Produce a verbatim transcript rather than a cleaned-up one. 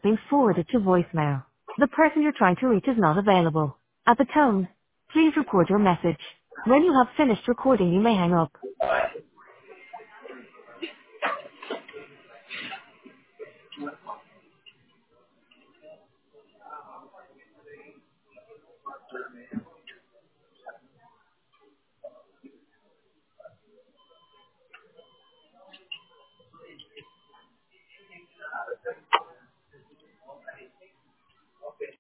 being forwarded to voicemail. The person you're trying to reach is not available. At the tone, please record your message. When you have finished recording, you may hang up.